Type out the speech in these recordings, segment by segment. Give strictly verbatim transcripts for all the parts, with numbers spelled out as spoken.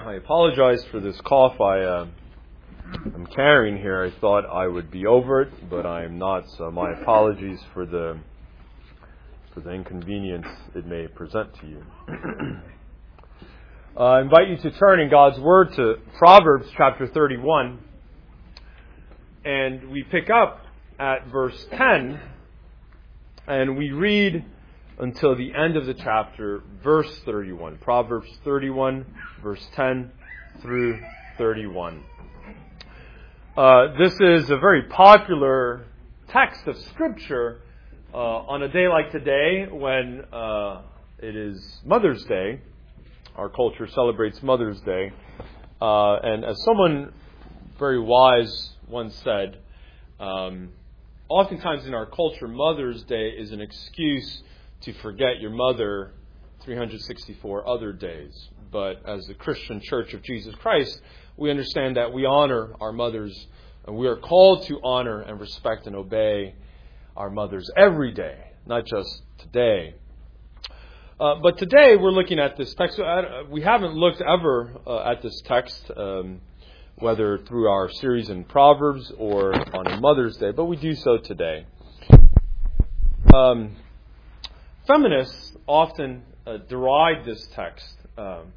I apologize for this cough I, uh, I'm carrying here. I thought I would be over it, but I am not. So my apologies for the for the inconvenience it may present to you. uh, I invite you to turn in God's Word to Proverbs chapter thirty-one, and we pick up at verse ten, and we read until the end of the chapter, verse thirty-one. Proverbs thirty-one, verse ten through thirty-one. Uh, this is a very popular text of Scripture uh, on a day like today when uh, it is Mother's Day. Our culture celebrates Mother's Day. Uh, and as someone very wise once said, um, oftentimes in our culture, Mother's Day is an excuse to forget your mother three hundred sixty-four other days. But as the Christian Church of Jesus Christ, we understand that we honor our mothers, and we are called to honor and respect and obey our mothers every day, not just today. Uh, but today we're looking at this text. We haven't looked ever uh, at this text, um, whether through our series in Proverbs or on a Mother's Day, but we do so today. Um, Feminists often uh, deride this text. Um,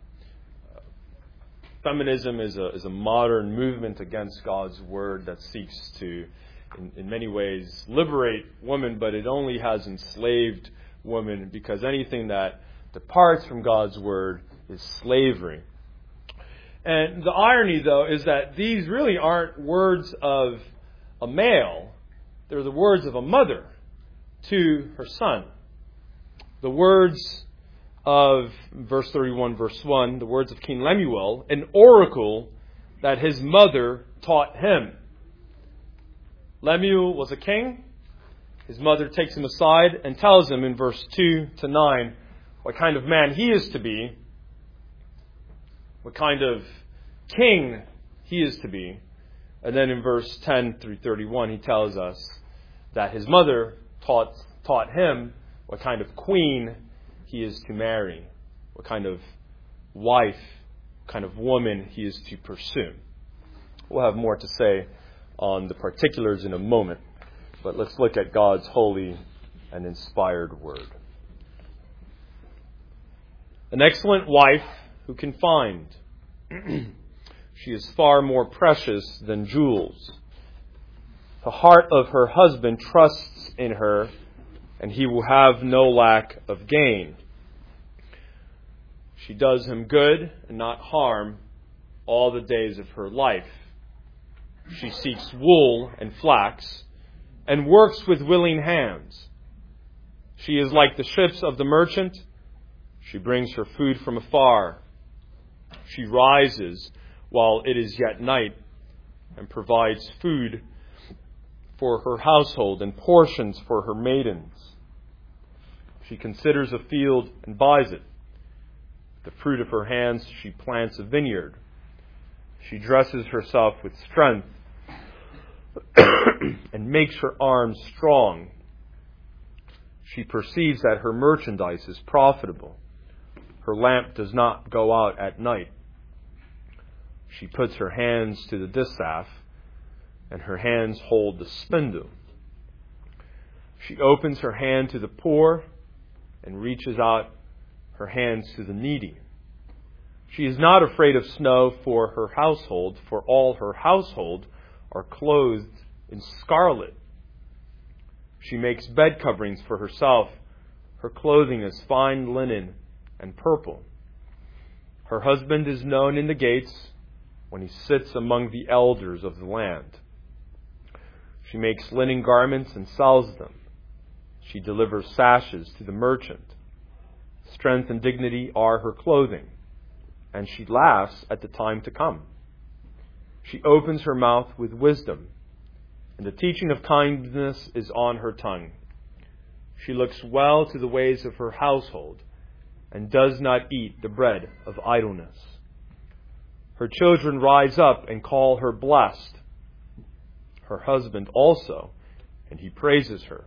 feminism is a is a modern movement against God's Word that seeks to, in, in many ways, liberate women, but it only has enslaved women, because anything that departs from God's Word is slavery. And the irony, though, is that these really aren't words of a male. They're the words of a mother to her son. The words of verse thirty-one, verse one, the words of King Lemuel, an oracle that his mother taught him. Lemuel was a king. His mother takes him aside and tells him in verse two to nine what kind of man he is to be, what kind of king he is to be. And then in verse ten through thirty-one, he tells us that his mother taught taught him what kind of queen he is to marry, what kind of wife, what kind of woman he is to pursue. We'll have more to say on the particulars in a moment, but let's look at God's holy and inspired Word. An excellent wife who can find. She is far more precious than jewels. The heart of her husband trusts in her, and he will have no lack of gain. She does him good and not harm all the days of her life. She seeks wool and flax and works with willing hands. She is like the ships of the merchant. She brings her food from afar. She rises while it is yet night and provides food for her household and portions for her maidens. She considers a field and buys it. The fruit of her hands she plants a vineyard. She dresses herself with strength and makes her arms strong. She perceives that her merchandise is profitable. Her lamp does not go out at night. She puts her hands to the distaff, and her hands hold the spindle. She opens her hand to the poor and reaches out her hands to the needy. She is not afraid of snow for her household, for all her household are clothed in scarlet. She makes bed coverings for herself. Her clothing is fine linen and purple. Her husband is known in the gates when he sits among the elders of the land. She makes linen garments and sells them. She delivers sashes to the merchant. Strength and dignity are her clothing, and she laughs at the time to come. She opens her mouth with wisdom, and the teaching of kindness is on her tongue. She looks well to the ways of her household, and does not eat the bread of idleness. Her children rise up and call her blessed. Her husband also, and he praises her.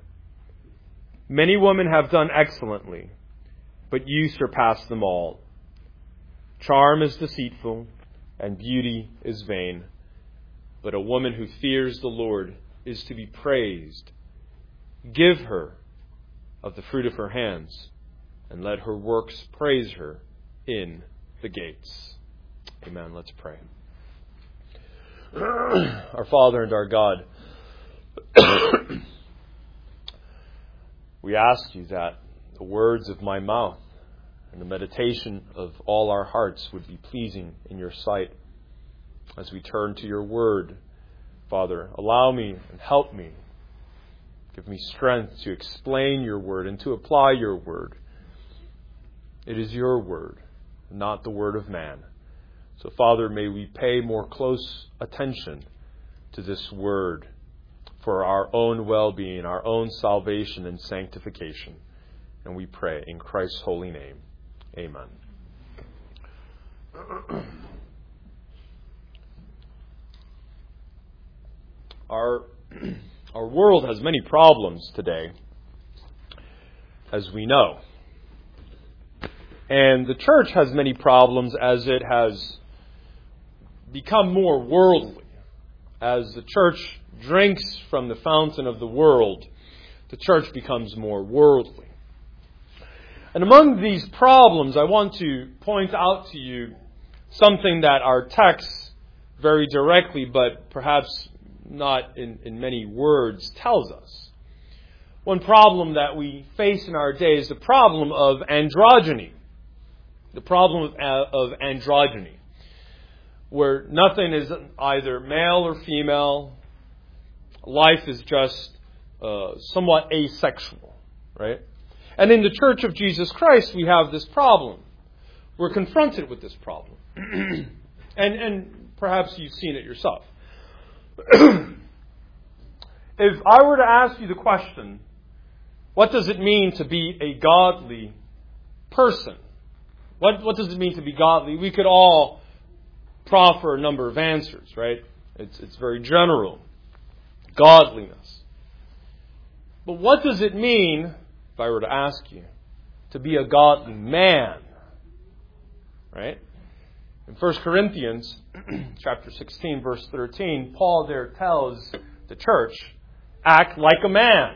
Many women have done excellently, but you surpass them all. Charm is deceitful, and beauty is vain. But a woman who fears the Lord is to be praised. Give her of the fruit of her hands, and let her works praise her in the gates. Amen. Let's pray. Our Father and our God, we ask you that the words of my mouth and the meditation of all our hearts would be pleasing in your sight. As we turn to your word, Father, allow me and help me. Give me strength to explain your word and to apply your word. It is your word, not the word of man. So, Father, may we pay more close attention to this word for our own well-being, our own salvation and sanctification. And we pray in Christ's holy name. Amen. Our, our world has many problems today, as we know. And the church has many problems as it has become more worldly. As the church drinks from the fountain of the world, the church becomes more worldly. And among these problems, I want to point out to you something that our text very directly, but perhaps not in, in many words, tells us. One problem that we face in our day is the problem of androgyny. The problem of, of androgyny, where nothing is either male or female. Life is just uh, somewhat asexual, right? And in the Church of Jesus Christ, we have this problem. We're confronted with this problem. and, and perhaps you've seen it yourself. If I were to ask you the question, what does it mean to be a godly person? What, what does it mean to be godly? We could all proffer a number of answers, right? It's, it's very general. Godliness. But what does it mean, if I were to ask you, to be a godly man? Right? In First Corinthians chapter sixteen, verse thirteen, Paul there tells the church, act like a man.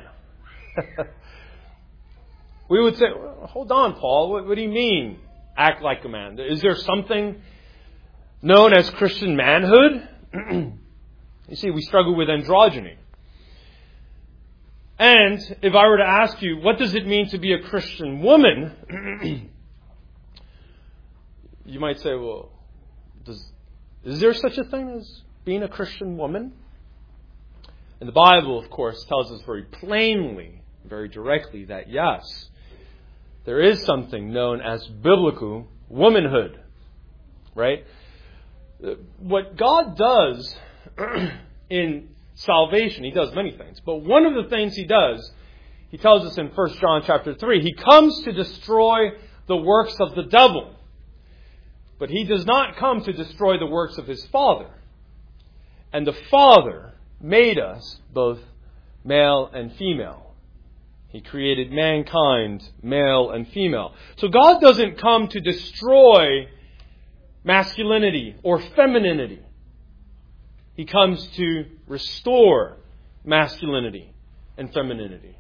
We would say, well, hold on, Paul, what, what do you mean, act like a man? Is there something known as Christian manhood? You see, we struggle with androgyny. And if I were to ask you, what does it mean to be a Christian woman? You might say, well, does, is there such a thing as being a Christian woman? And the Bible, of course, tells us very plainly, very directly, that yes, there is something known as biblical womanhood. Right? What God does in salvation, He does many things. But one of the things He does, He tells us in First John chapter three, He comes to destroy the works of the devil. But He does not come to destroy the works of His Father. And the Father made us both male and female. He created mankind male and female. So God doesn't come to destroy masculinity or femininity. He comes to restore masculinity and femininity.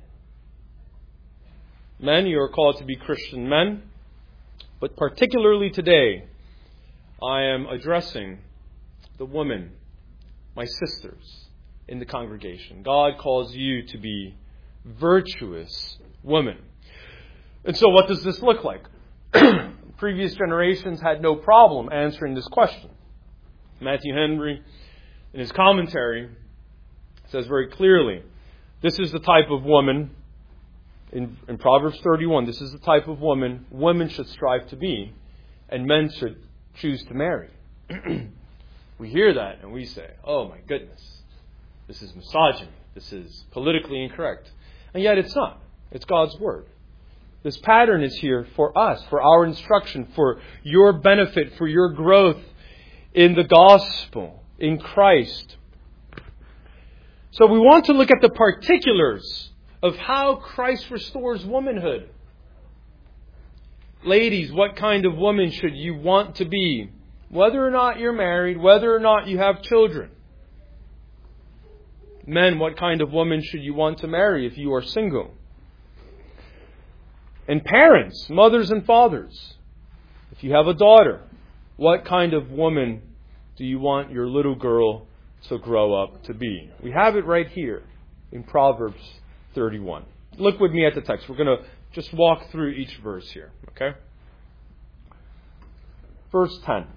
Men, you are called to be Christian men. But particularly today, I am addressing the women, my sisters in the congregation. God calls you to be virtuous women. And so what does this look like? Previous generations had no problem answering this question. Matthew Henry, in his commentary, says very clearly, this is the type of woman, in, in Proverbs thirty-one, this is the type of woman women should strive to be, and men should choose to marry. We hear that and we say, oh my goodness, this is misogyny, this is politically incorrect. And yet it's not. It's God's Word. This pattern is here for us, for our instruction, for your benefit, for your growth in the gospel, in Christ. So we want to look at the particulars of how Christ restores womanhood. Ladies, what kind of woman should you want to be? Whether or not you're married, whether or not you have children. Men, what kind of woman should you want to marry if you are single? And parents, mothers and fathers, if you have a daughter, what kind of woman do you want your little girl to grow up to be? We have it right here in Proverbs thirty-one. Look with me at the text. We're going to just walk through each verse here. Okay? Verse ten.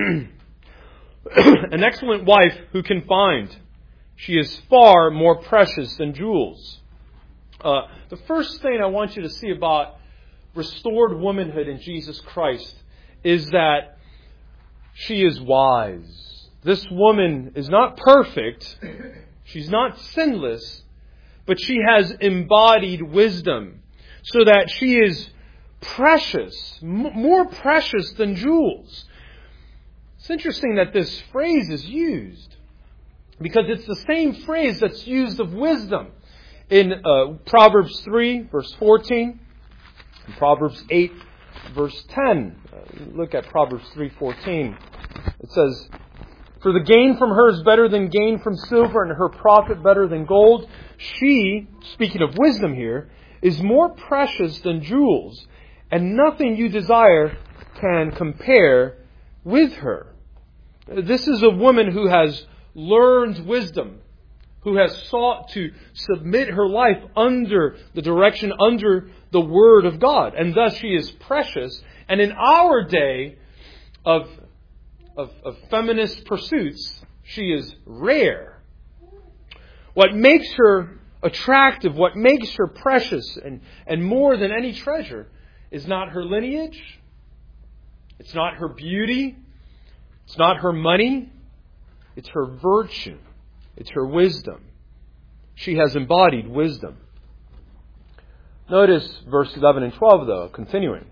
An excellent wife who can find? She is far more precious than jewels. Uh, the first thing I want you to see about restored womanhood in Jesus Christ is that she is wise. This woman is not perfect. She's not sinless. But she has embodied wisdom. So that she is precious. M- more precious than jewels. It's interesting that this phrase is used. Because it's the same phrase that's used of wisdom. In uh, Proverbs three, verse fourteen. In Proverbs eight, verse ten. Uh, look at Proverbs three fourteen. It says, "For the gain from her is better than gain from silver, and her profit better than gold. She," speaking of wisdom here, "is more precious than jewels, and nothing you desire can compare with her." This is a woman who has learned wisdom, who has sought to submit her life under the direction, under the Word of God. And thus she is precious. And in our day of, of, of feminist pursuits, she is rare. What makes her attractive, what makes her precious and, and more than any treasure is not her lineage. It's not her beauty. It's not her money. It's her virtue. It's her wisdom. She has embodied wisdom. Notice verse eleven and twelve, though, continuing.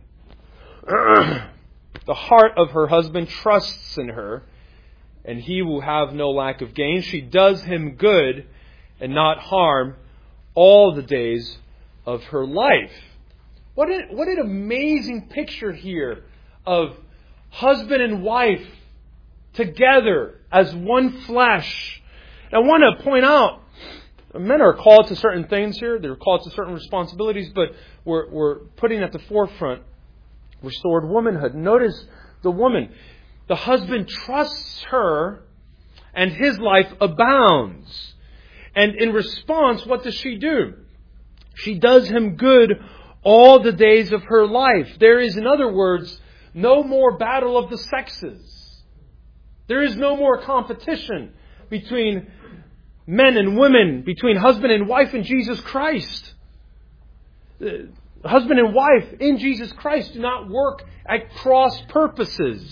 "The heart of her husband trusts in her, and he will have no lack of gain. She does him good and not harm all the days of her life." What an, what an amazing picture here of husband and wife together as one flesh. And I want to point out, men are called to certain things here. They're called to certain responsibilities, but we're, we're putting at the forefront restored womanhood. Notice the woman. The husband trusts her and his life abounds. And in response, what does she do? She does him good all the days of her life. There is, in other words, no more battle of the sexes. There is no more competition between men and women, between husband and wife in Jesus Christ. Husband and wife in Jesus Christ do not work at cross purposes.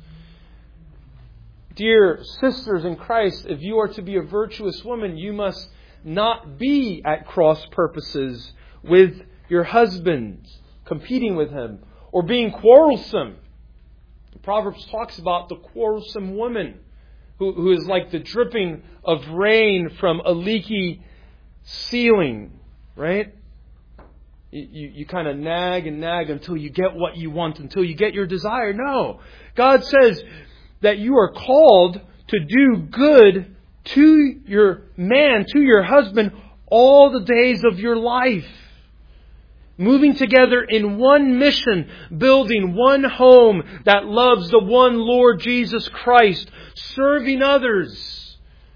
Dear sisters in Christ, if you are to be a virtuous woman, you must not be at cross purposes with your husband, competing with him, or being quarrelsome. The Proverbs talks about the quarrelsome woman who, who is like the dripping of rain from a leaky ceiling, right? You, you, you kind of nag and nag until you get what you want, until you get your desire. No. God says that you are called to do good to your man, to your husband, all the days of your life. Moving together in one mission, building one home that loves the one Lord Jesus Christ, serving others.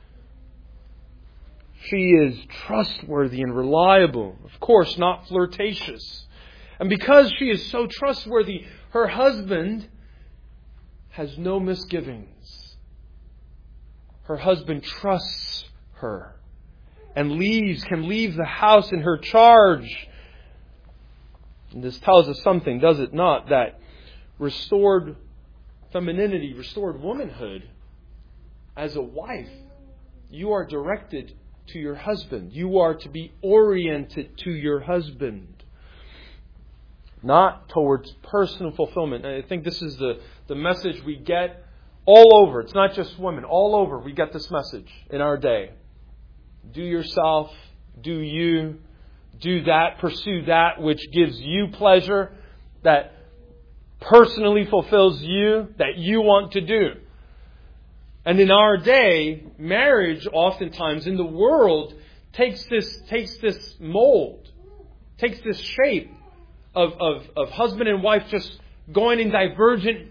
She is trustworthy and reliable. Of course, not flirtatious. And because she is so trustworthy, her husband has no misgivings. Her husband trusts her and leaves, can leave the house in her charge. And this tells us something, does it not? That restored femininity, restored womanhood, as a wife, you are directed to your husband. You are to be oriented to your husband, not towards personal fulfillment. And I think this is the, the message we get all over. It's not just women. All over we get this message in our day. Do yourself. Do you. Do that. Pursue that which gives you pleasure. That personally fulfills you, that you want to do. And in our day, marriage oftentimes in the world takes this takes this mold, takes this shape of, of, of husband and wife just going in divergent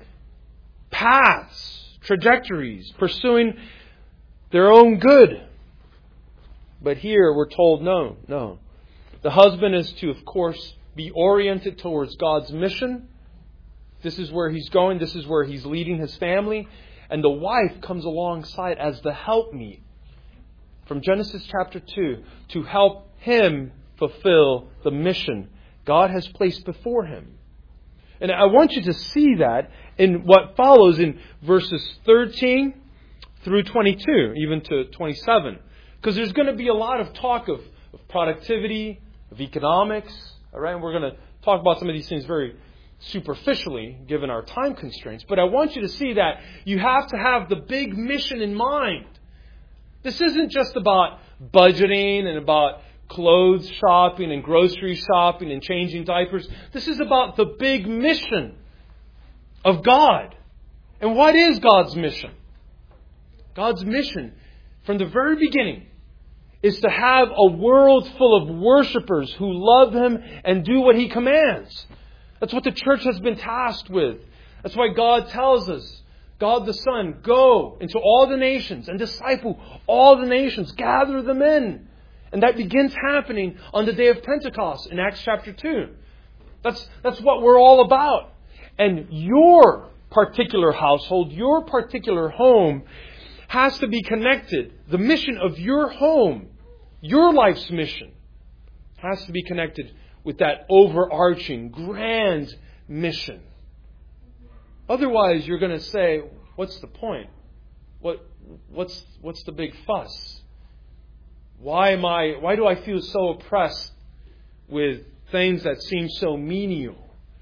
paths, trajectories, pursuing their own good. But here we're told no, no. The husband is to, of course, be oriented towards God's mission. This is where he's going. This is where he's leading his family. And the wife comes alongside as the helpmeet from Genesis chapter two to help him fulfill the mission God has placed before him. And I want you to see that in what follows in verses thirteen through twenty-two, even to twenty-seven. Because there's going to be a lot of talk of, of productivity, of economics. All right, and we're going to talk about some of these things very superficially, given our time constraints. But I want you to see that you have to have the big mission in mind. This isn't just about budgeting and about clothes shopping and grocery shopping and changing diapers. This is about the big mission of God. And what is God's mission? God's mission from the very beginning is to have a world full of worshipers who love Him and do what He commands. That's what the church has been tasked with. That's why God tells us, God the Son, go into all the nations and disciple all the nations. Gather them in. And that begins happening on the day of Pentecost in Acts chapter two. That's, that's what we're all about. And your particular household, your particular home has to be connected. The mission of your home, your life's mission, has to be connected with that overarching, grand mission. Otherwise, you're going to say, what's the point? What, what's, what's the big fuss? Why am I, why do I feel so oppressed with things that seem so menial?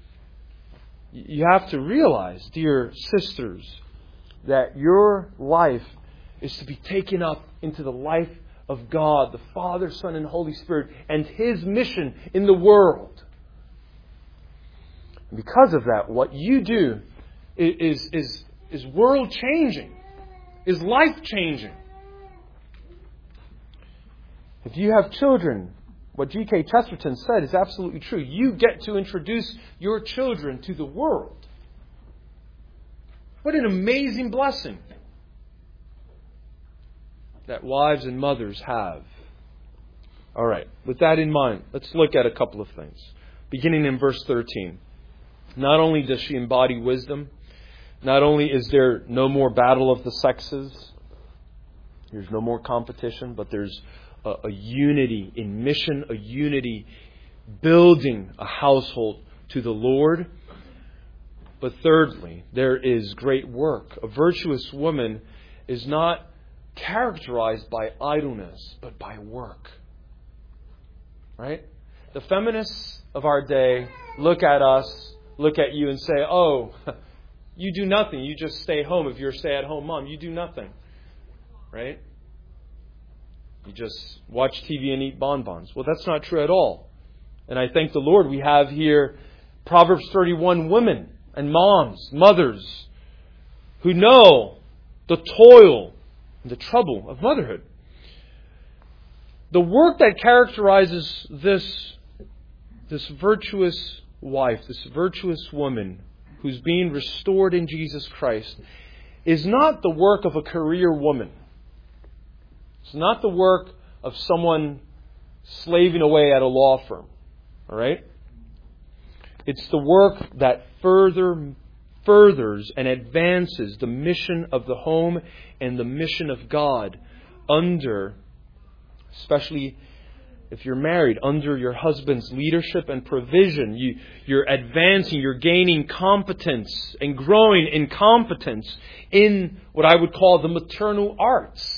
You have to realize, dear sisters, that your life is to be taken up into the life of God, the Father, Son, and Holy Spirit, and His mission in the world. And because of that, what you do is, is, is world-changing, is life-changing. If you have children, what G K Chesterton said is absolutely true. You get to introduce your children to the world. What an amazing blessing that wives and mothers have. All right, with that in mind, let's look at a couple of things. Beginning in verse thirteen. Not only does she embody wisdom, not only is there no more battle of the sexes, there's no more competition, but there's a, a unity in mission, a unity building a household to the Lord. But thirdly, there is great work. A virtuous woman is not characterized by idleness, but by work. Right? The feminists of our day look at us, look at you and say, oh, you do nothing. You just stay home. If you're a stay-at-home mom, you do nothing. Right? You just watch T V and eat bonbons. Well, that's not true at all. And I thank the Lord we have here Proverbs thirty-one women and moms, mothers, who know the toil and the trouble of motherhood. The work that characterizes this, this virtuous wife, this virtuous woman who's being restored in Jesus Christ, is not the work of a career woman. It's not the work of someone slaving away at a law firm. All right? It's the work that further furthers and advances the mission of the home and the mission of God under, especially if you're married, under your husband's leadership and provision. You, you're advancing, you're gaining competence and growing in competence in what I would call the maternal arts.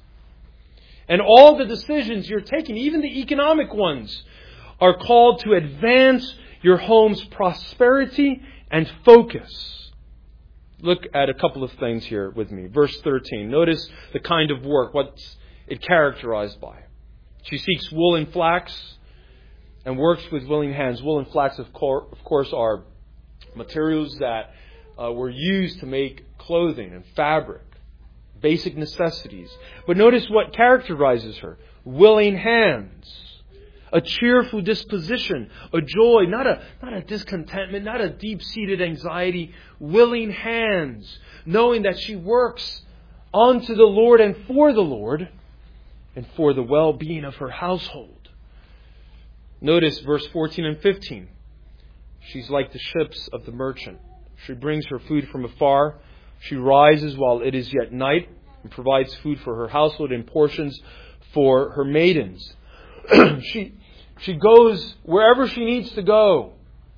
And all the decisions you're taking, even the economic ones, are called to advance your home's prosperity and focus. Look at a couple of things here with me. Verse thirteen. Notice the kind of work, what's it characterized by. She seeks wool and flax and works with willing hands. Wool and flax, of course, are materials that uh, were used to make clothing and fabric, basic necessities. But notice what characterizes her. Willing hands, a cheerful disposition, a joy, not a, not a discontentment, not a deep-seated anxiety, willing hands, knowing that she works unto the Lord and for the Lord and for the well-being of her household. Notice verse fourteen and fifteen. She's like the ships of the merchant. She brings her food from afar. She rises while it is yet night and provides food for her household and portions for her maidens. she, she goes wherever she needs to go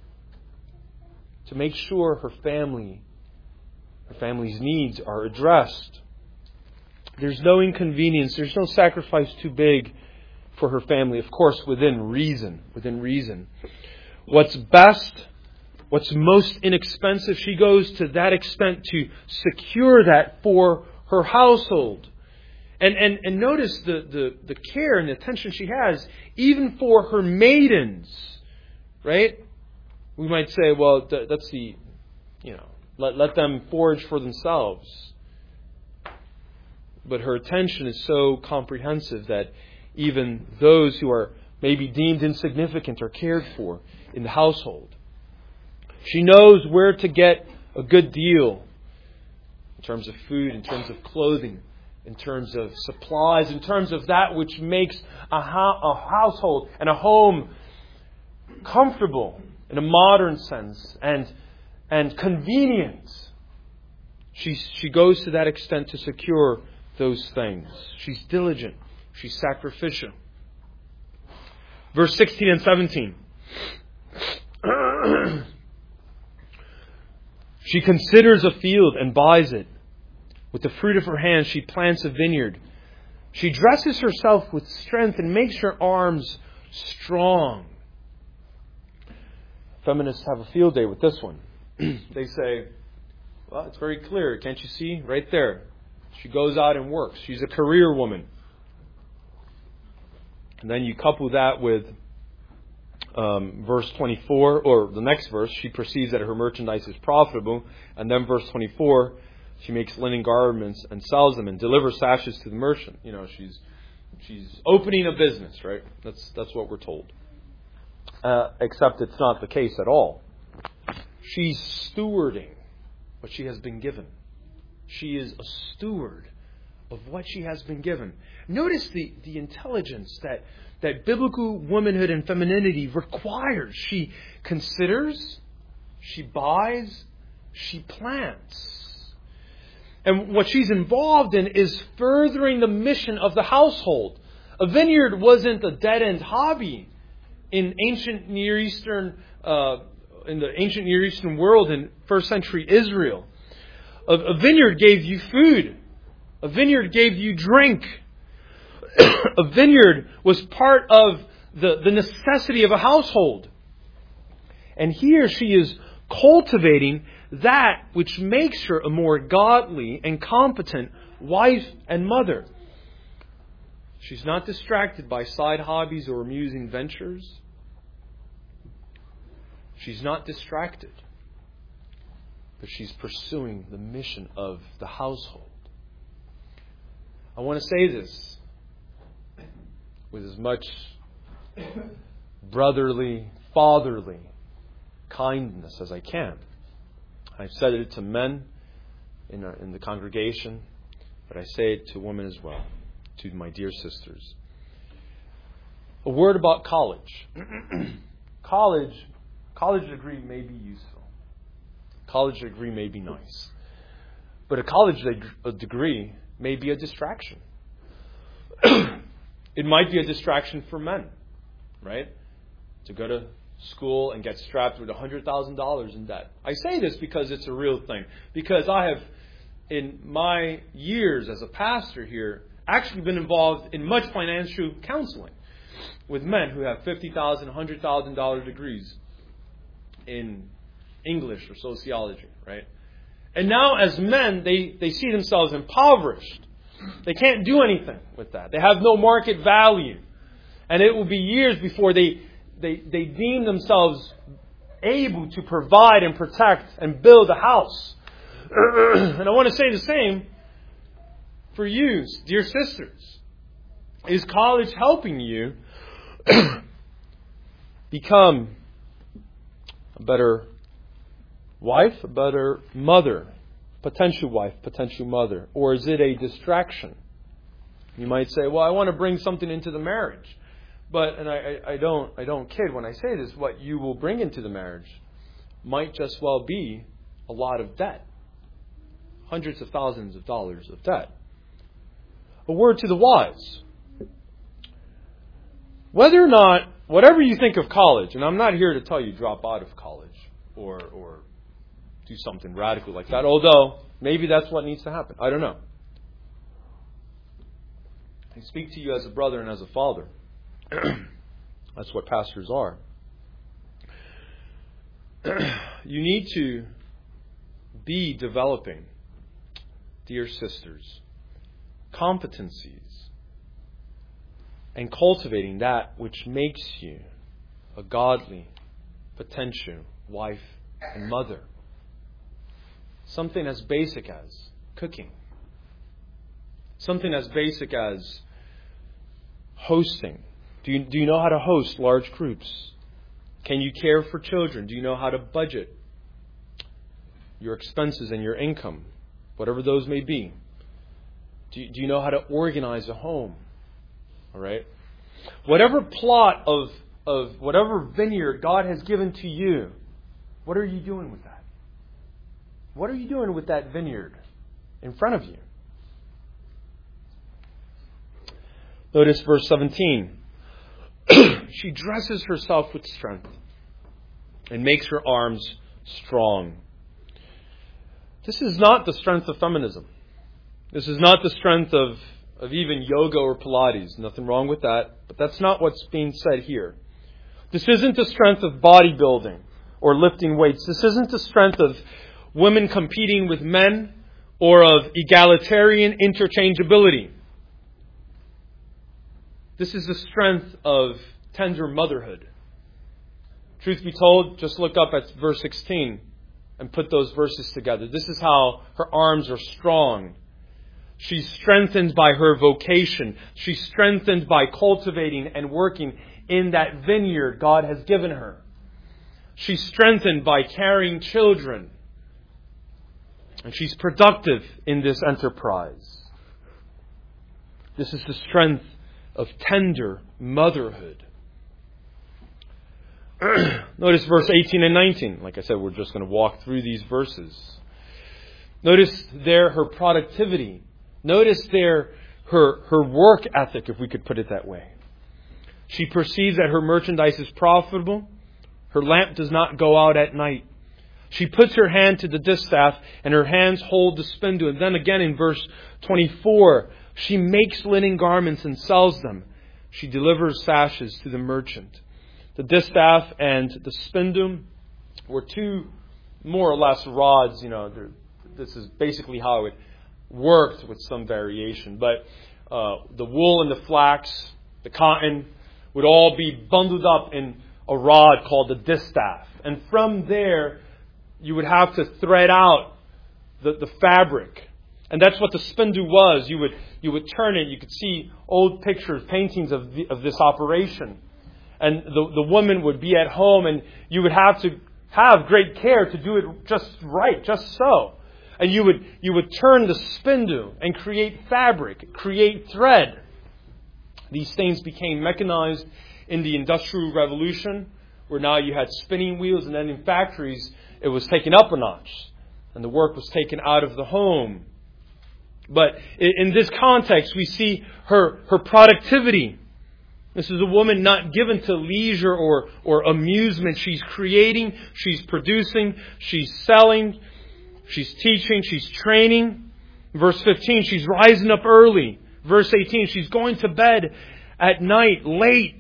to make sure her family, her family's needs are addressed. There's no inconvenience. There's no sacrifice too big for her family. Of course, within reason. Within reason. What's best, what's most inexpensive, she goes to that extent to secure that for her household. And and, and notice the, the, the care and the attention she has, even for her maidens. Right? We might say, well, th- that's the, you know, let, let them forage for themselves. But her attention is so comprehensive that even those who are maybe deemed insignificant are cared for in the household. She knows where to get a good deal in terms of food, in terms of clothing, in terms of supplies, in terms of that which makes a, ho- a household and a home comfortable in a modern sense and and convenient. She she goes to that extent to secure those things. She's diligent. She's sacrificial. Verse sixteen and seventeen. She considers a field and buys it. With the fruit of her hands, she plants a vineyard. She dresses herself with strength and makes her arms strong. Feminists have a field day with this one. They say, well, it's very clear. Can't you see? Right there. She goes out and works. She's a career woman. And then you couple that with um, verse twenty-four, or the next verse, she perceives that her merchandise is profitable. And then verse twenty-four, she makes linen garments and sells them and delivers sashes to the merchant. You know, she's she's opening a business, right? That's that's what we're told. Uh, except it's not the case at all. She's stewarding what she has been given. She is a steward of what she has been given. Notice the, the intelligence that, that biblical womanhood and femininity requires. She considers, she buys, she plants. And what she's involved in is furthering the mission of the household. A vineyard wasn't a dead-end hobby in ancient Near Eastern, uh, in the ancient Near Eastern world in first century Israel. A, a vineyard gave you food. A vineyard gave you drink. A vineyard was part of the, the necessity of a household. And here she is cultivating that which makes her a more godly and competent wife and mother. She's not distracted by side hobbies or amusing ventures. She's not distracted. But she's pursuing the mission of the household. I want to say this with as much brotherly, fatherly kindness as I can. I've said it to men in, our, in the congregation, but I say it to women as well, to my dear sisters. A word about college. college, college degree may be useful. College degree may be nice. But a college de- a degree may be a distraction. It might be a distraction for men, right? To go to school and get strapped with one hundred thousand dollars in debt. I say this because it's a real thing. Because I have, in my years as a pastor here, actually been involved in much financial counseling with men who have fifty thousand dollars, one hundred thousand dollars degrees in English or sociology, right? And now as men, they, they see themselves impoverished. They can't do anything with that. They have no market value. And it will be years before they, they, they deem themselves able to provide and protect and build a house. And I want to say the same for you, dear sisters. Is college helping you become a better wife, a better mother, potential wife, potential mother? Or is it a distraction? You might say, well, I want to bring something into the marriage. But, and I, I, I don't I don't kid when I say this, what you will bring into the marriage might just well be a lot of debt. Hundreds of thousands of dollars of debt. A word to the wise. Whether or not, whatever you think of college, and I'm not here to tell you drop out of college or or do something radical like that, although maybe that's what needs to happen. I don't know. I speak to you as a brother and as a father. That's what pastors are. You need to be developing, dear sisters, competencies and cultivating that which makes you a godly, potential wife and mother. Something as basic as cooking. Something as basic as hosting. Do you, do you know how to host large groups? Can you care for children? Do you know how to budget your expenses and your income, whatever those may be? Do you, do you know how to organize a home? All right? Whatever plot of, of whatever vineyard God has given to you, what are you doing with that? What are you doing with that vineyard in front of you? Notice verse seventeen. She dresses herself with strength and makes her arms strong. This is not the strength of feminism. This is not the strength of, of even yoga or Pilates. Nothing wrong with that. But that's not what's being said here. This isn't the strength of bodybuilding or lifting weights. This isn't the strength of women competing with men or of egalitarian interchangeability. This is the strength of tender motherhood. Truth be told, just look up at verse sixteen and put those verses together. This is how her arms are strong. She's strengthened by her vocation. She's strengthened by cultivating and working in that vineyard God has given her. She's strengthened by carrying children. And she's productive in this enterprise. This is the strength of tender motherhood. Notice verse eighteen and nineteen. Like I said, we're just going to walk through these verses. Notice there her productivity. Notice there her, her work ethic, if we could put it that way. She perceives that her merchandise is profitable. Her lamp does not go out at night. She puts her hand to the distaff and her hands hold the spindle. And then again in verse twenty-four, she makes linen garments and sells them. She delivers sashes to the merchant. The distaff and the spindle were two more or less rods. You know, this is basically how it worked with some variation. But uh, the wool and the flax, the cotton, would all be bundled up in a rod called the distaff. And from there, you would have to thread out the, the fabric. And that's what the spindle was. You would you would turn it. You could see old pictures, paintings of the, of this operation. And the, the woman would be at home and you would have to have great care to do it just right, just so. And you would you would turn the spindle and create fabric, create thread. These things became mechanized in the Industrial Revolution, where now you had spinning wheels, and then in factories it was taken up a notch. And the work was taken out of the home. But in this context, we see her, her productivity. This is a woman not given to leisure or, or amusement. She's creating, she's producing, she's selling, she's teaching, she's training. Verse fifteen, she's rising up early. Verse eighteen, she's going to bed at night, late.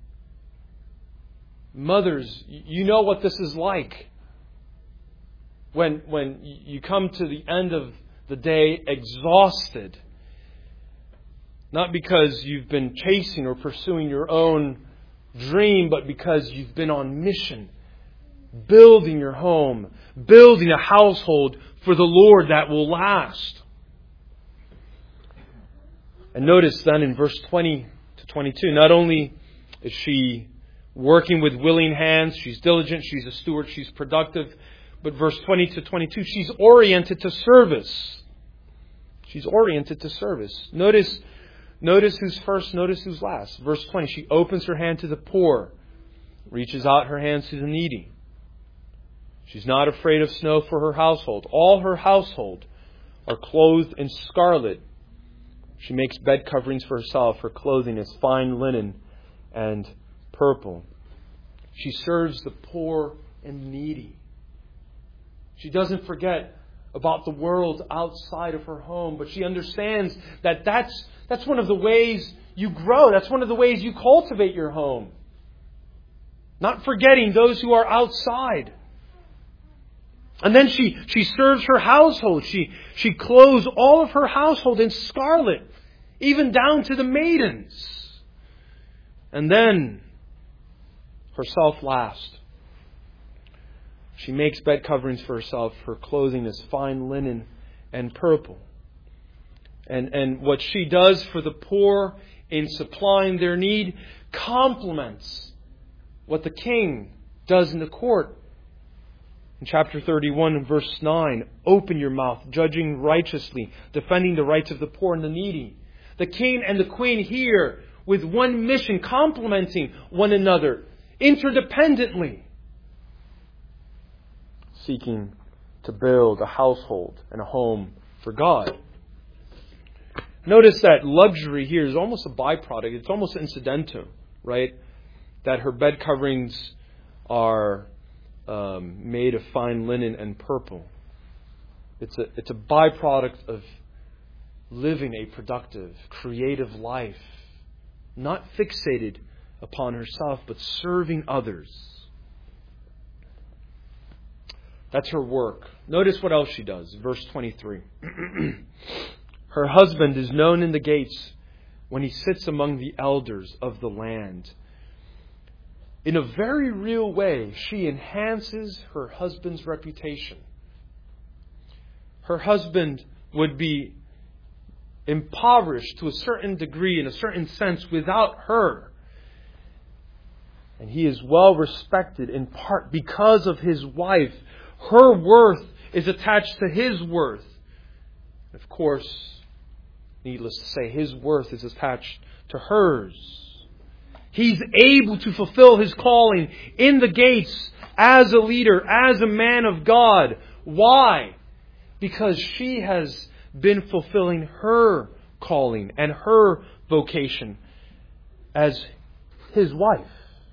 Mothers, you know what this is like. When, when you come to the end of the day exhausted. Not because you've been chasing or pursuing your own dream, but because you've been on mission. building your home, building a household for the Lord that will last. And notice then in verse twenty to twenty-two, not only is she working with willing hands, she's diligent, she's a steward, she's productive, but verse twenty to twenty-two, she's oriented to service. She's oriented to service. Notice, notice who's first, notice who's last. Verse twenty, she opens her hand to the poor, reaches out her hands to the needy. She's not afraid of snow for her household. All her household are clothed in scarlet. She makes bed coverings for herself. Her clothing is fine linen and purple. She serves the poor and needy. She doesn't forget about the world outside of her home, but she understands that that's, that's one of the ways you grow. That's one of the ways you cultivate your home. Not forgetting those who are outside. And then she, she serves her household. She, she clothes all of her household in scarlet, even down to the maidens. And then, herself last. She makes bed coverings for herself. Her clothing is fine linen and purple. And, and what she does for the poor in supplying their need complements what the king does in the court. In chapter thirty-one and verse nine, open your mouth, judging righteously, defending the rights of the poor and the needy. The king and the queen here with one mission, complementing one another, interdependently, seeking to build a household and a home for God. Notice that luxury here is almost a byproduct. It's almost incidental, right? That her bed coverings are um, made of fine linen and purple. It's a, it's a byproduct of living a productive, creative life. Not fixated upon herself, but serving others. That's her work. Notice what else she does. Verse twenty-three. Her husband is known in the gates when he sits among the elders of the land. In a very real way, she enhances her husband's reputation. Her husband would be impoverished to a certain degree, in a certain sense, without her. And he is well respected in part because of his wife. Her worth is attached to his worth. Of course, needless to say, his worth is attached to hers. He's able to fulfill his calling in the gates as a leader, as a man of God. Why? Because she has been fulfilling her calling and her vocation as his wife.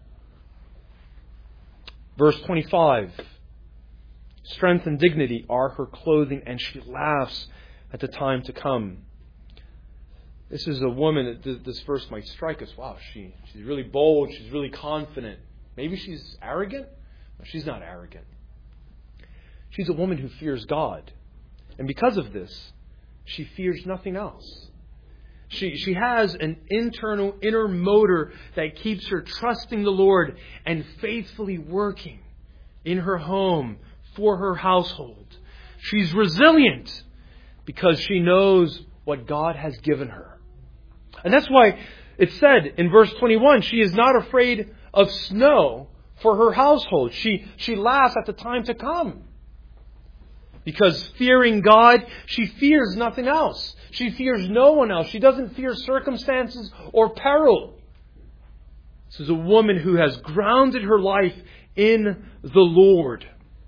Verse twenty-five. Strength and dignity are her clothing, and she laughs at the time to come. This is a woman, this verse might strike us. Wow, she, she's really bold, she's really confident. Maybe she's arrogant? No, she's not arrogant. She's a woman who fears God. And because of this, she fears nothing else. She, she has an internal, inner motor that keeps her trusting the Lord and faithfully working in her home for her household. She's resilient because she knows what God has given her. And that's why it said in verse twenty-one, she is not afraid of snow for her household. She, she laughs at the time to come. Because fearing God, she fears nothing else. She fears no one else. She doesn't fear circumstances or peril. This is a woman who has grounded her life in the Lord.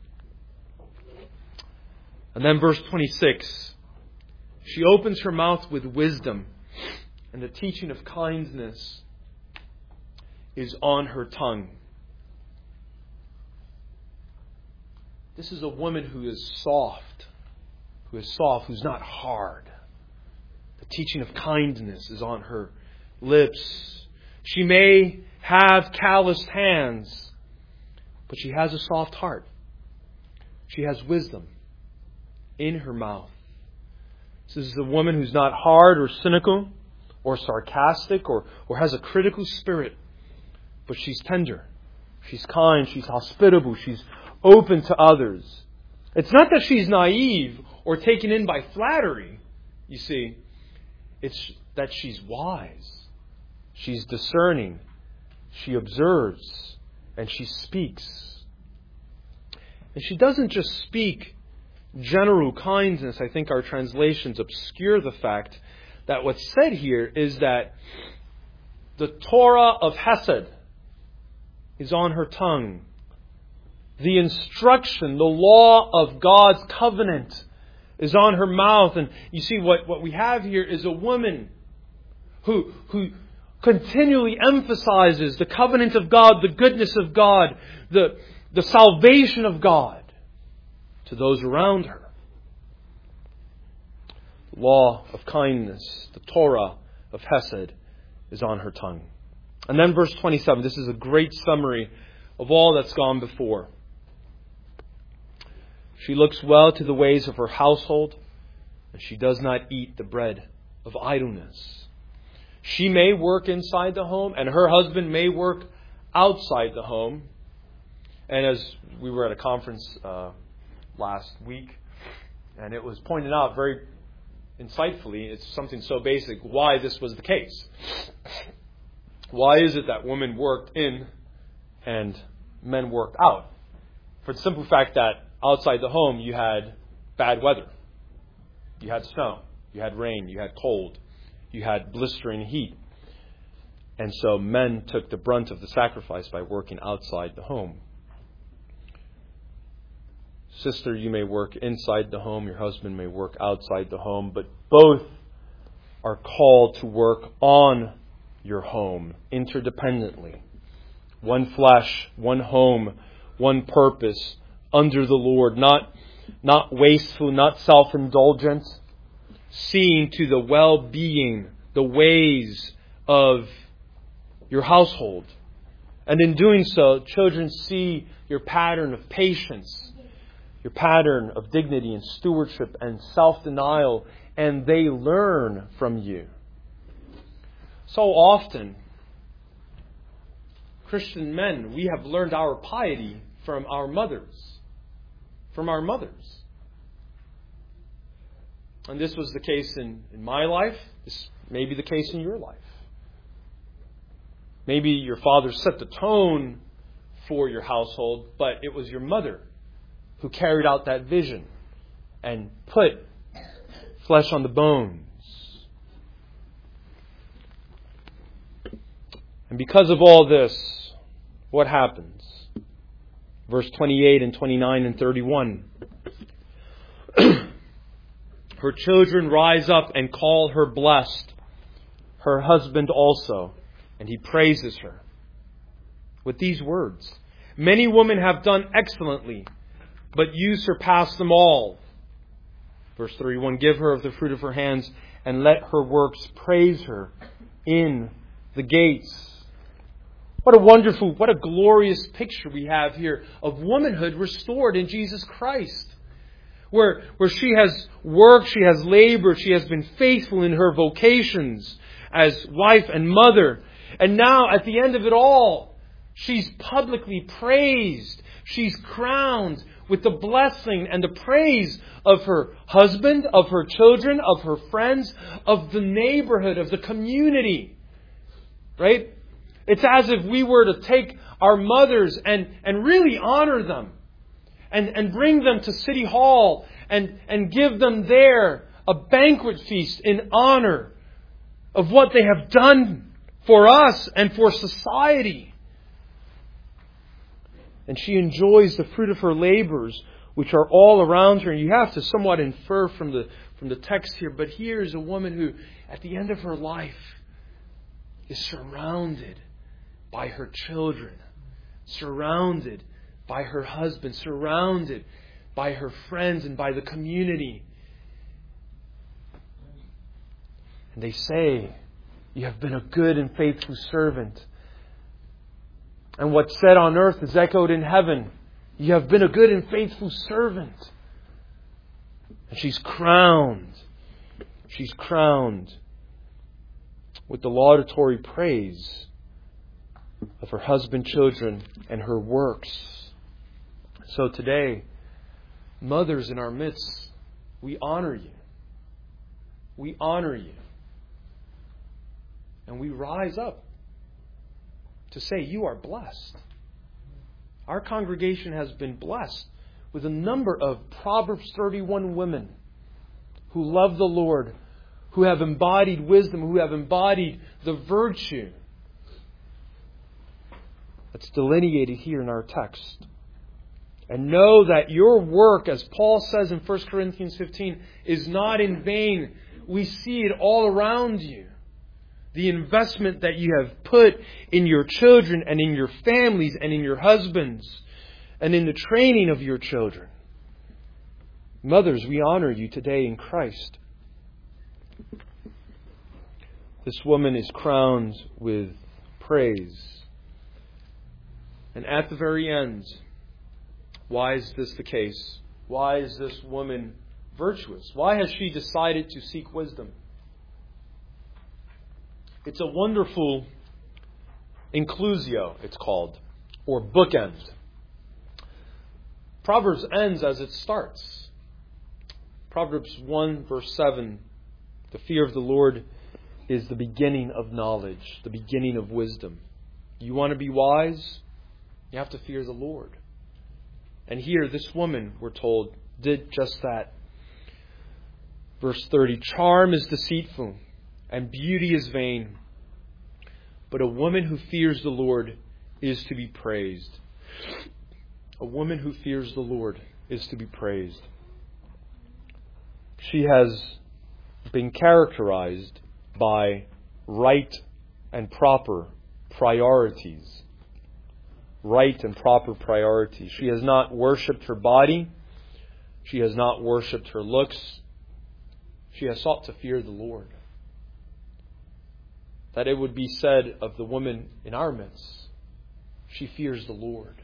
And then verse twenty-six. She opens her mouth with wisdom, and the teaching of kindness is on her tongue. This is a woman who is soft, who is soft, who's not hard. The teaching of kindness is on her lips. She may have calloused hands, but she has a soft heart. She has wisdom in her mouth. This is a woman who's not hard or cynical or sarcastic or, or has a critical spirit, but she's tender. She's kind. She's hospitable. She's open to others. It's not that she's naive or taken in by flattery, you see. It's that she's wise. She's discerning. She observes. And she speaks. And she doesn't just speak general kindness. I think our translations obscure the fact that what's said here is that the Torah of Hesed is on her tongue. The instruction, the law of God's covenant is on her mouth. And you see, what, what we have here is a woman who, who continually emphasizes the covenant of God, the goodness of God, the, the salvation of God to those around her. The law of kindness, the Torah of Hesed, is on her tongue. And then verse twenty-seven, this is a great summary of all that's gone before. She looks well to the ways of her household, and she does not eat the bread of idleness. She may work inside the home, and her husband may work outside the home. And as we were at a conference uh, last week, and it was pointed out very insightfully, it's something so basic, why this was the case. Why is it that women worked in and men worked out? For the simple fact that outside the home you had bad weather. You had snow. You had rain. You had cold. You had blistering heat. And so men took the brunt of the sacrifice by working outside the home. Sister, you may work inside the home. Your husband may work outside the home. But both are called to work on your home interdependently. One flesh, one home, one purpose under the Lord. Not, not wasteful, not self-indulgent. Seeing to the well-being, the ways of your household. And in doing so, children see your pattern of patience, your pattern of dignity and stewardship and self-denial, and they learn from you. So often, Christian men, we have learned our piety from our mothers. From our mothers. And this was the case in, in my life. This may be the case in your life. Maybe your father set the tone for your household, but it was your mother who carried out that vision and put flesh on the bones. And because of all this, what happens? Verse twenty-eight and twenty-nine and thirty-one. Her children rise up and call her blessed, her husband also, and he praises her with these words. Many women have done excellently, but you surpass them all. Verse thirty-one, give her of the fruit of her hands, and let her works praise her in the gates. What a wonderful, what a glorious picture we have here of womanhood restored in Jesus Christ. Where, where she has worked, she has labored, she has been faithful in her vocations as wife and mother. And now at the end of it all, she's publicly praised. She's crowned with the blessing and the praise of her husband, of her children, of her friends, of the neighborhood, of the community. Right? It's as if we were to take our mothers and, and really honor them. And, and bring them to City Hall and, and give them there a banquet feast in honor of what they have done for us and for society. And she enjoys the fruit of her labors, which are all around her. And you have to somewhat infer from the, from the text here, but here is a woman who, at the end of her life, is surrounded by her children, surrounded by her husband, surrounded by her friends and by the community. And they say, you have been a good and faithful servant. And what's said on earth is echoed in heaven. You have been a good and faithful servant. And she's crowned. She's crowned with the laudatory praise of her husband, children, and her works. So today, mothers in our midst, we honor you. We honor you. And we rise up to say you are blessed. Our congregation has been blessed with a number of Proverbs thirty-one women who love the Lord, who have embodied wisdom, who have embodied the virtue that's delineated here in our text. And know that your work, as Paul says in First Corinthians fifteen, is not in vain. We see it all around you. The investment that you have put in your children and in your families and in your husbands and in the training of your children. Mothers, we honor you today in Christ. This woman is crowned with praise. And at the very end, why is this the case? Why is this woman virtuous? Why has she decided to seek wisdom? It's a wonderful inclusio, it's called, or bookend. Proverbs ends as it starts. Proverbs one verse seven, the fear of the Lord is the beginning of knowledge, the beginning of wisdom. You want to be wise? You have to fear the Lord. And here, this woman, we're told, did just that. Verse thirty, charm is deceitful, and beauty is vain. But a woman who fears the Lord is to be praised. A woman who fears the Lord is to be praised. She has been characterized by right and proper priorities. Right and proper priorities. She has not worshipped her body. She has not worshipped her looks. She has sought to fear the Lord. That it would be said of the woman in our midst, she fears the Lord.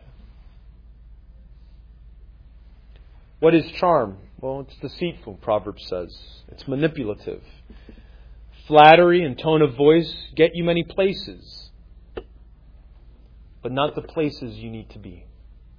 What is charm? Well, it's deceitful, Proverbs says. It's manipulative. Flattery and tone of voice get you many places, but not the places you need to be.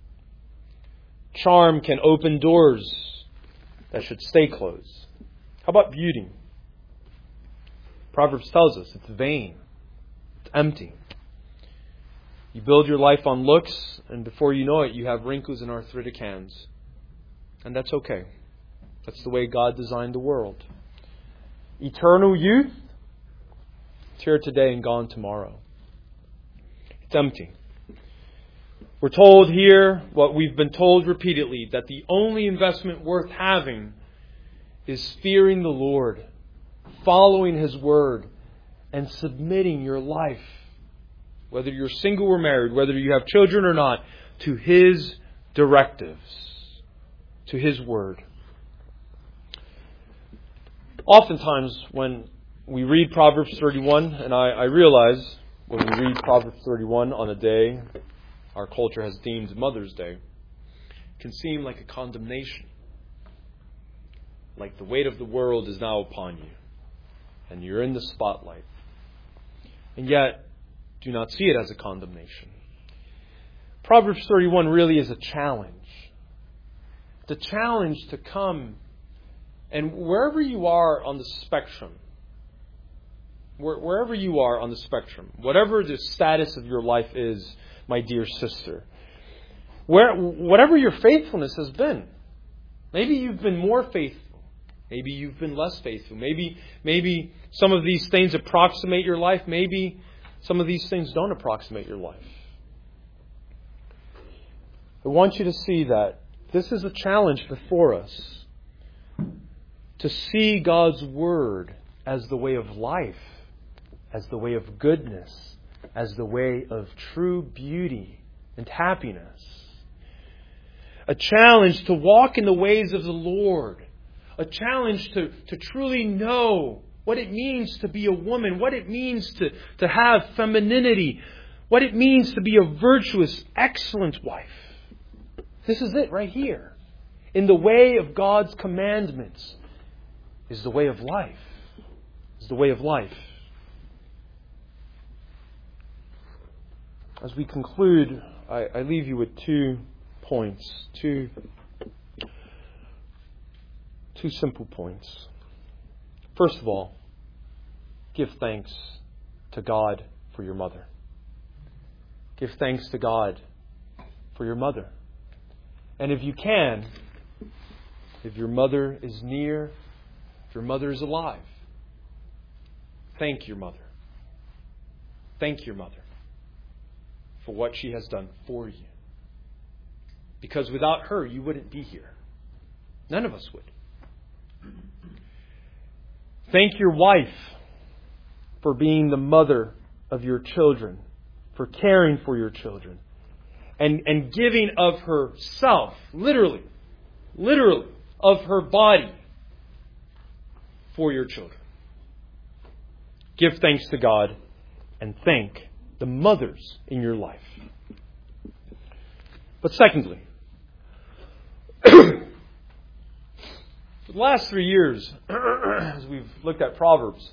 Charm can open doors that should stay closed. How about beauty? Proverbs tells us it's vain. It's empty. You build your life on looks, and before you know it, you have wrinkles and arthritic hands. And that's okay. That's the way God designed the world. Eternal youth, it's here today and gone tomorrow. It's empty. We're told here, what we've been told repeatedly, that the only investment worth having is fearing the Lord, following His Word, and submitting your life, whether you're single or married, whether you have children or not, to His directives, to His Word. Oftentimes when we read Proverbs thirty-one, and I, I realize when we read Proverbs thirty-one on a day our culture has deemed Mother's Day, it can seem like a condemnation. Like the weight of the world is now upon you, and you're in the spotlight. And yet, do not see it as a condemnation. Proverbs thirty-one really is a challenge. The challenge to come, and wherever you are on the spectrum, wherever you are on the spectrum, whatever the status of your life is, my dear sister, where whatever your faithfulness has been, maybe you've been more faithful, maybe you've been less faithful, maybe maybe some of these things approximate your life, maybe some of these things don't approximate your life. I want you to see that this is a challenge before us, to see God's Word as the way of life, as the way of goodness, as the way of true beauty and happiness. A challenge to walk in the ways of the Lord. A challenge to, to truly know what it means to be a woman, what it means to, to have femininity, what it means to be a virtuous, excellent wife. This is it right here. In the way of God's commandments is the way of life. Is the way of life. As we conclude, I, I leave you with two points, two, two simple points. First of all, give thanks to God for your mother. Give thanks to God for your mother. And if you can, if your mother is near, if your mother is alive, thank your mother. Thank your mother for what she has done for you. Because without her, you wouldn't be here. None of us would. Thank your wife for being the mother of your children, for caring for your children, and, and giving of herself, literally, literally, of her body for your children. Give thanks to God and thank the mothers in your life. But secondly, for the last three years, as we've looked at Proverbs,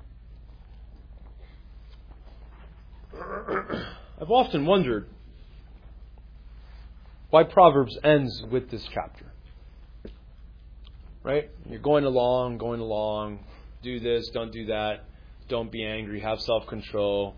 I've often wondered why Proverbs ends with this chapter. Right? You're going along, going along, do this, don't do that, don't be angry, have self-control,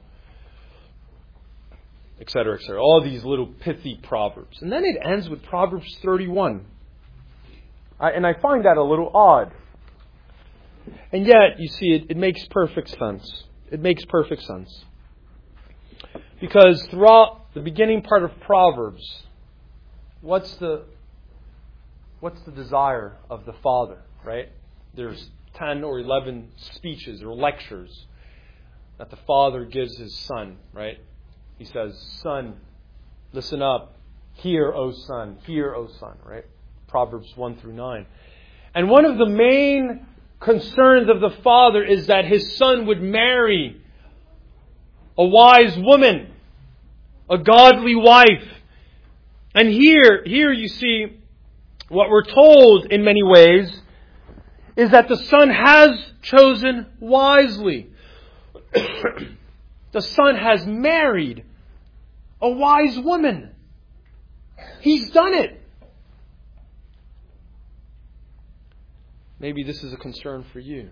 et cetera, et cetera. All these little pithy proverbs. And then it ends with Proverbs thirty-one. I, and I find that a little odd. And yet, you see, it, it makes perfect sense. It makes perfect sense. Because throughout the beginning part of Proverbs, what's the what's the desire of the father, right? There's ten or eleven speeches or lectures that the father gives his son, right? He says, "Son, listen up. Hear, O son. Hear, O son," right? Proverbs one through nine. And one of the main concerns of the father is that his son would marry a wise woman, a godly wife. And here, here you see, what we're told in many ways is that the son has chosen wisely. The son has married a wise woman. He's done it. Maybe this is a concern for you.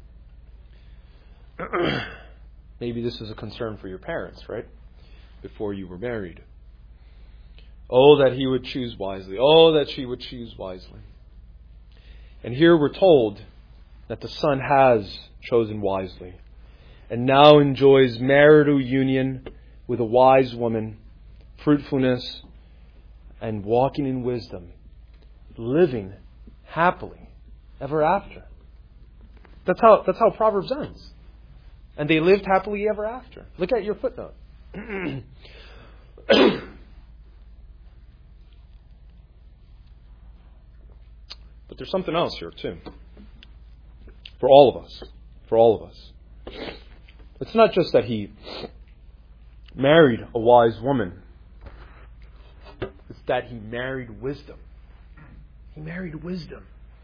Maybe this is a concern for your parents, right? Before you were married. Oh, that he would choose wisely. Oh, that she would choose wisely. And here we're told that the son has chosen wisely and now enjoys marital union with a wise woman, fruitfulness, and walking in wisdom, living happily ever after. That's how, that's how Proverbs ends. And they lived happily ever after. Look at your footnote. But there's something else here too. For all of us. For all of us. It's not just that he married a wise woman. It's that he married wisdom. He married wisdom.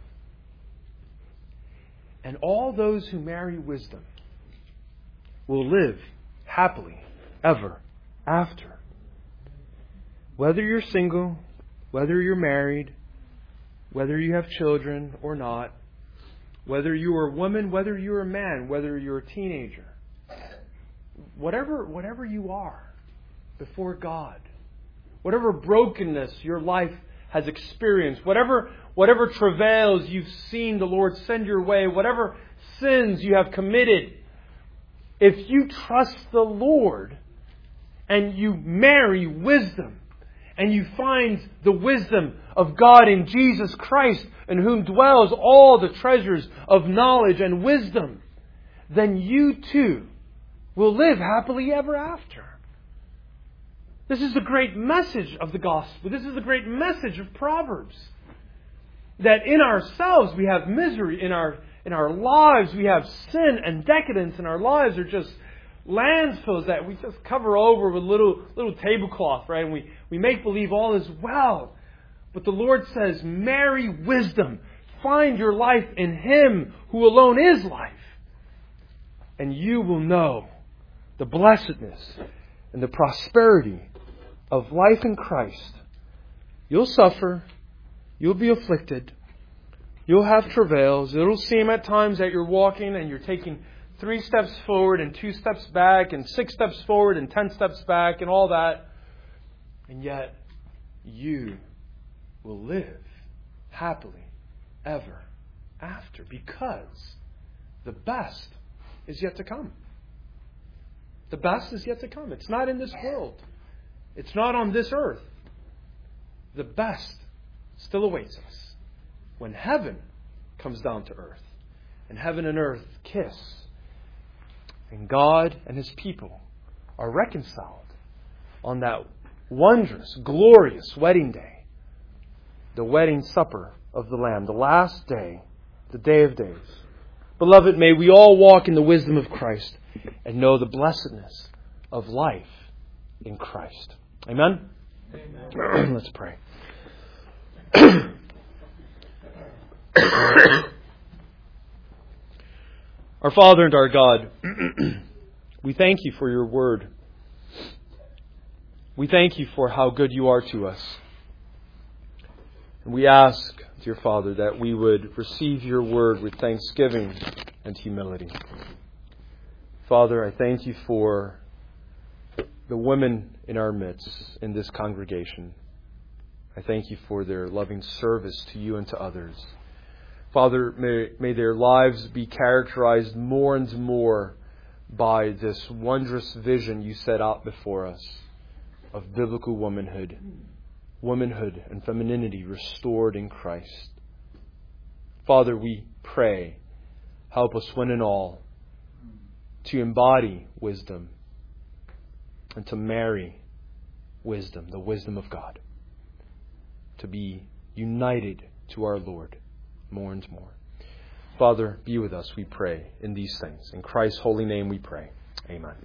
And all those who marry wisdom will live happily ever after. Whether you're single, whether you're married, whether you have children or not, whether you are a woman, whether you're a man, whether you're a teenager, whatever, whatever you are before God, whatever brokenness your life has experienced, whatever whatever travails you've seen the Lord send your way, whatever sins you have committed, if you trust the Lord and you marry wisdom and you find the wisdom of God in Jesus Christ, in whom dwells all the treasures of knowledge and wisdom, then you too will live happily ever after. This is the great message of the gospel. This is the great message of Proverbs. That in ourselves we have misery. In our in our lives we have sin and decadence. In our lives are just landfills that we just cover over with little little tablecloth, right? And we, we make believe all is well. But the Lord says, marry wisdom. Find your life in Him who alone is life. And you will know the blessedness and the prosperity of life in Christ, You'll suffer. You'll be afflicted. You'll have travails. It'll seem at times that you're walking and you're taking three steps forward and two steps back and six steps forward and ten steps back and all that. And yet, you will live happily ever after, because the best is yet to come. The best is yet to come. It's not in this world. It's not on this earth. The best still awaits us when heaven comes down to earth and heaven and earth kiss and God and His people are reconciled on that wondrous, glorious wedding day, the wedding supper of the Lamb, the last day, the day of days. Beloved, may we all walk in the wisdom of Christ and know the blessedness of life in Christ. Amen? Amen. Let's pray. Our Father and our God, we thank You for Your word. We thank You for how good You are to us. And we ask, dear Father, that we would receive Your word with thanksgiving and humility. Father, I thank You for the women in our midst, in this congregation. I thank You for their loving service to You and to others. Father, may, may their lives be characterized more and more by this wondrous vision You set out before us of biblical womanhood, womanhood and femininity restored in Christ. Father, we pray, help us one and all to embody wisdom and to marry wisdom, the wisdom of God, to be united to our Lord more and more. Father, be with us, we pray, in these things. In Christ's holy name we pray. Amen.